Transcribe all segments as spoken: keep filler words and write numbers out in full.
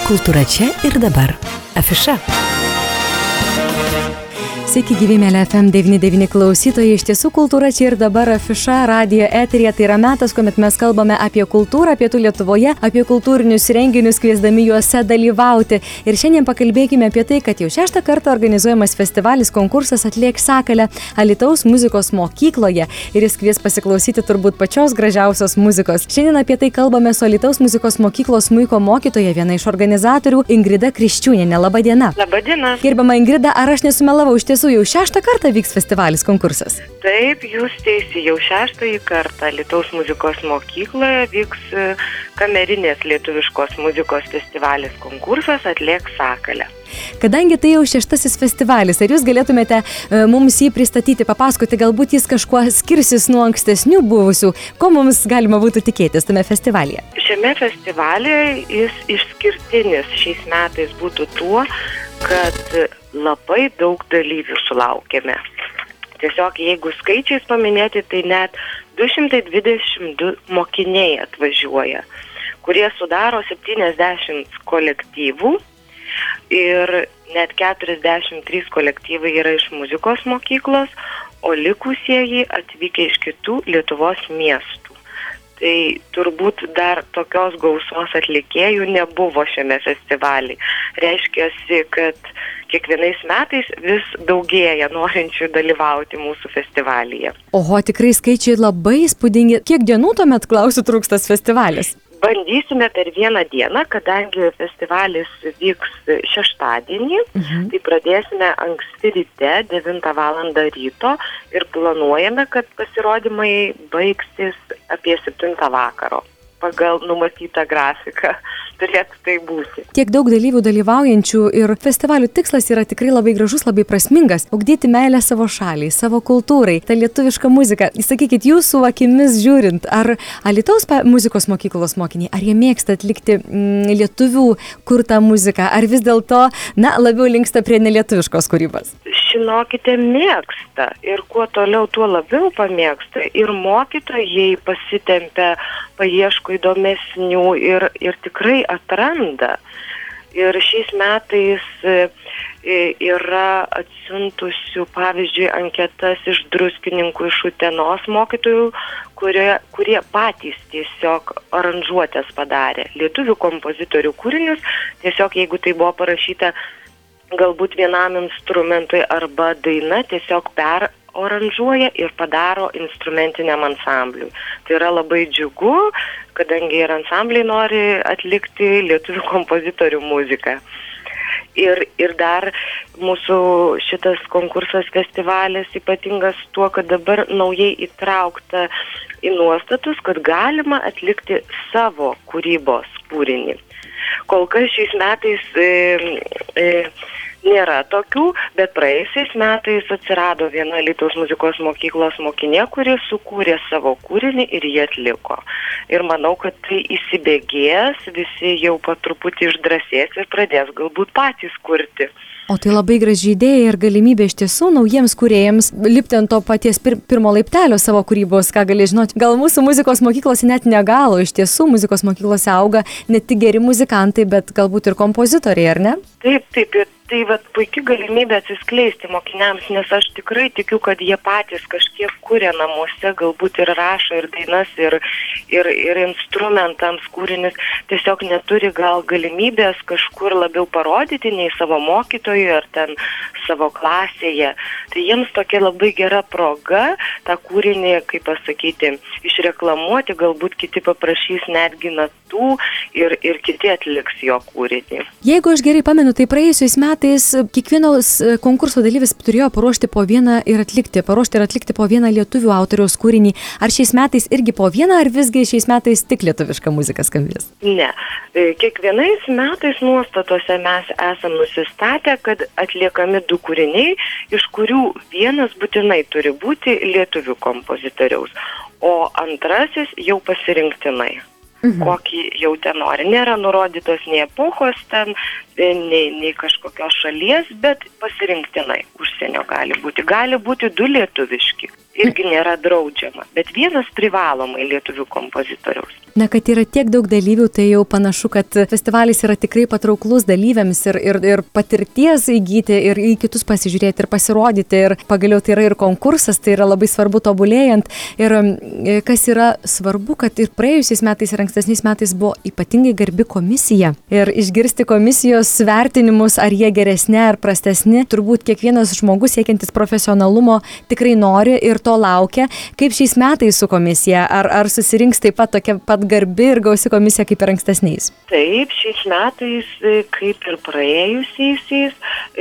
Kultūra čia ir dabar. Afiša. Sveiki gyvi, mėly F M devyni devyni klausytojai, iš tiesų kultūra čia ir dabar afiša radijo eteryje, tai yra metas, kuomet mes kalbame apie kultūrą pietų Lietuvoje, apie kultūrinius renginius, kviesdami juose dalyvauti. Ir šiandien pakalbėkime apie tai, kad jau šeštą kartą organizuojamas festivalis konkursas Atliek Sakalę Alytaus muzikos mokykloje ir jis kvies pasiklausyti turbūt pačios gražiausios muzikos. Šiandien apie tai kalbame su Alytaus muzikos mokyklos smuiko mokytoja, viena iš organizatorių, Ingrida Kriščiūnienė. Labą dieną. Labą dieną. Gerbiama Ingrida, ar aš nesumelavau, iš tiesų jau šeštą kartą vyks festivalis konkursas? Taip, jūs teisi, jau šeštąjį kartą Alytaus muzikos mokykloje vyks kamerinės lietuviškos muzikos festivalis konkursas Atliek Sakalę. Kadangi tai jau šeštasis festivalis, ar jūs galėtumėte e, mums jį pristatyti, papasakoti, galbūt jis kažkuo skirsis nuo ankstesnių buvusių, ko mums galima būtų tikėtis tame festivalyje? Šiame festivalyje jis išskirtinis šiais metais būtų tuo, kad labai daug dalyvių sulaukėme. Tiesiog jeigu skaičiais paminėti, tai net du šimtai dvidešimt du mokiniai atvažiuoja, kurie sudaro septyniasdešimt kolektyvų ir net keturiasdešimt trys kolektyvai yra iš muzikos mokyklos, o likusieji atvykę iš kitų Lietuvos miestų. Tai turbūt dar tokios gausos atlikėjų nebuvo šiame festivalyje. Reiškiasi, kad kiekvienais metais vis daugėja norinčių dalyvauti mūsų festivalyje. Oho, tikrai skaičiai labai įspūdingi. Kiek dienų tuomet, klausiu, truks tas festivalis? Bandysime per vieną dieną, kadangi festivalis vyks šeštadienį, mhm. tai pradėsime anksti ryte, devintą valandą ryto ir planuojame, kad pasirodymai baigsis apie septintą vakaro. Pagal numatytą grafiką turėtų tai būti. Tiek daug dalyvių dalyvaujančių ir festivalių tikslas yra tikrai labai gražus, labai prasmingas. Ugdyti meilę savo šaliai, savo kultūrai, tą lietuvišką muziką. Sakykit, jūsų akimis žiūrint, ar Alytaus muzikos mokyklos mokiniai, ar jie mėgsta atlikti mm, lietuvių kurtą muziką, ar vis dėlto, na, labiau linksta prie nelietuviškos kūrybos? Žinokite, mėgsta ir kuo toliau, tuo labiau pamėgsta ir mokytojai pasitempia, paieško įdomesnių ir, ir tikrai atranda. Ir šiais metais yra atsiuntusių, pavyzdžiui, anketas iš Druskininkų, iš Utenos mokytojų, kurie, kurie patys tiesiog aranžuotės padarė. Lietuvių kompozitorių kūrinius, tiesiog jeigu tai buvo parašyta galbūt vienam instrumentui arba daina, tiesiog peroranžuoja ir padaro instrumentiniam ansambliui. Tai yra labai džiugu, kadangi ir ansambliai nori atlikti lietuvių kompozitorių muziką. Ir, ir dar mūsų šitas konkursas festivalis ypatingas tuo, kad dabar naujai įtraukta į nuostatus, kad galima atlikti savo kūrybos kūrinį. Kol kas šiais metais e, e, nėra tokių, bet praėjusiais metais atsirado viena Alytaus muzikos mokyklos mokinė, kuri sukūrė savo kūrinį ir jį atliko. Ir manau, kad tai įsibėgės, visi jau po truputį išdrąsės ir pradės galbūt patys kurti. O tai labai graži idėja ir galimybė iš tiesų naujiems kūrėjams lipti ant to paties pir- pirmo laiptelio savo kūrybos, ką gali žinoti. Gal mūsų muzikos mokyklose net negalo, iš tiesų muzikos mokyklose auga ne tik geri muzikantai, bet galbūt ir kompozitoriai, ar ne? Taip, taip, ir tai vat, puikia galimybė atsiskleisti mokiniams, nes aš tikrai tikiu, kad jie patys kažkiek kuria namuose, galbūt ir rašo, ir dainas, ir, ir, ir instrumentams kūrinis, tiesiog neturi gal galimybės kažkur labiau parodyti nei savo mokytojui ar ten savo klasėje. Tai jiems tokia labai gera proga tą kūrinį, kaip pasakyti, išreklamuoti, galbūt kiti paprašys netgi natų ir, ir kiti atliks jo kūrinį. Jeigu aš gerai pamenu, tai praėjusiais metais kiekvienos konkurso dalyvis turėjo paruošti po vieną ir atlikti, paruošti ir atlikti po vieną lietuvių autoriaus kūrinį. Ar šiais metais irgi po vieną, ar visgi šiais metais tik lietuviška muzika skambės? Ne. Kiekvienais metais nuostatuose mes esam nusistatę, kad atliekami du kūriniai, iš kurių vienas būtinai turi būti lietuvių kompozitoriaus, o antrasis jau pasirinktinai. Mhm. Kokį jau ten nori. Nėra nurodytos nei epochos ten, nei, nei kažkokios šalies, bet pasirinktinai užsienio gali būti. Gali būti du lietuviški. irgi nėra draudžiama, bet vienas privalomai lietuvių kompozitoriaus. Na, kad yra tiek daug dalyvių, tai jau panašu, kad festivalis yra tikrai patrauklus dalyviams ir, ir, ir patirties įgyti, ir į kitus pasižiūrėti, ir pasirodyti, ir pagaliau tai yra ir konkursas, tai yra labai svarbu tobulėjant. Ir kas yra svarbu, kad ir praėjusiais metais ir ankstesniais metais buvo ypatingai garbi komisija. Ir išgirsti komisijos vertinimus, ar jie geresni ar prastesni, turbūt kiekvienas žmogus siekiantis profesionalumo tikrai nori ir to laukia. Kaip šiais metais su komisija? Ar, ar susirinks taip pat tokia pat garbi ir gausi komisija kaip ir ankstesniais? Taip, šiais metais, kaip ir praėjusiais,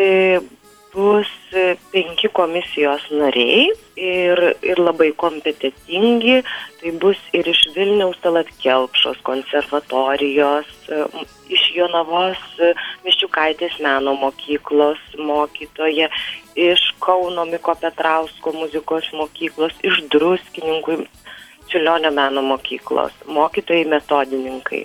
bus penki komisijos nariai ir, ir labai kompetentingi. Tai bus ir iš Vilniaus Tallat Kelpšos konservatorijos, iš Jonavos Miščiukaitės meno mokyklos mokytoja, iš Kauno Miko Petrausko muzikos mokyklos, iš Druskininkų Čiurlionio meno mokyklos, mokytojai metodininkai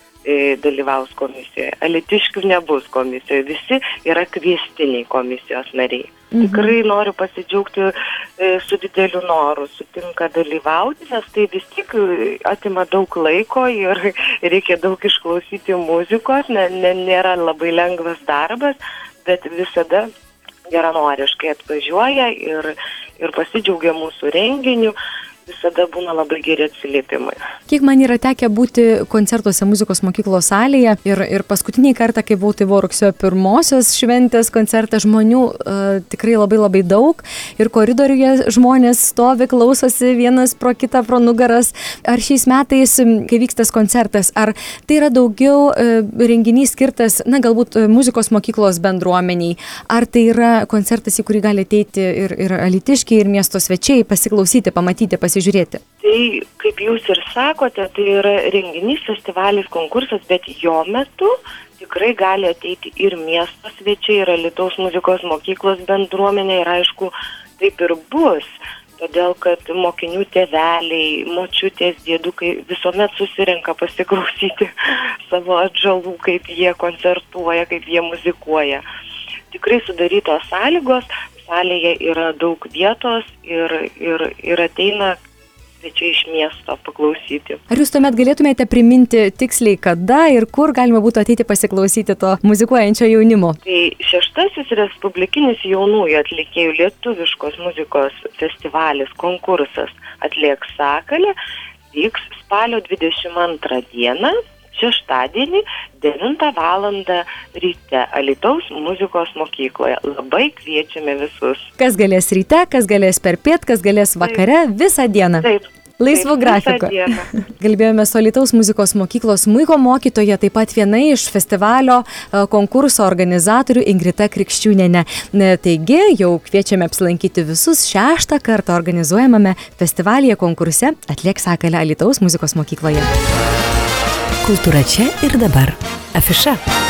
e, dalyvaus komisijoje. Alytiškių nebus komisijoje, visi yra kviestiniai komisijos nariai. Mhm. Tikrai noriu pasidžiaugti e, su dideliu noru, sutinka dalyvauti, nes tai vis tik atima daug laiko ir reikia daug išklausyti muzikos, ne, ne, nėra labai lengvas darbas, bet visada geranoriškai atvažiuoja ir, ir pasidžiaugia mūsų renginiu. Visada būna labai geri atsiliepimai. Kiek man yra tekę būti koncertuose muzikos mokyklos salėje ir, ir paskutinį kartą, kai buvau, tai buvo rugsėjo pirmosios šventės koncertas, žmonių uh, tikrai labai labai daug ir koridoriuje žmonės stovi, klausosi vienas pro kitą, pro nugaras. Ar šiais metais, kai vyksta koncertas, ar tai yra daugiau uh, renginys skirtas, na, galbūt uh, muzikos mokyklos bendruomeniai, ar tai yra koncertas, į kurį gali ateiti ir, ir alytiškiai, ir miesto svečiai, pasiklausyti, pamatyti, pasižiūrėti? Tai, kaip jūs ir sakote, tai yra renginys, festivalis, konkursas, bet jo metu tikrai gali ateiti ir miesto svečiai, ir Alytaus muzikos mokyklos bendruomenė, ir aišku, taip ir bus, todėl kad mokinių tėveliai, močiutės, dėdukai visuomet susirenka pasiklausyti savo atžalų, kaip jie koncertuoja, kaip jie muzikuoja. Tikrai sudarytos sąlygos, salėje yra daug vietos ir, ir, ir ateina svečiai iš miesto paklausyti. Ar jūs tuomet galėtumėte priminti tiksliai kada ir kur galima būtų ateiti pasiklausyti to muzikuojančio jaunimo? Tai šeštasis Respublikinis jaunųjų atlikėjų lietuviškos muzikos festivalis, konkursas Atliek Sakalė vyks spalio dvidešimt antrą dieną, šeštadienį, devintą valandą ryte Alytaus muzikos mokykloje. Labai kviečiame visus. Kas galės ryte, kas galės per piet, kas galės vakare, taip, visą dieną. Taip. Laisvų grafiko. Kalbėjome su Alytaus muzikos mokyklos smuiko mokytoja, taip pat viena iš festivalio konkurso organizatorių Ingrida Krikščiūnienė. Taigi, jau kviečiame apsilankyti visus šeštą kartą organizuojamame festivalyje konkurse Atliek Sakalę Alytaus muzikos mokykloje. Kultūra čia ir dabar. Afiša.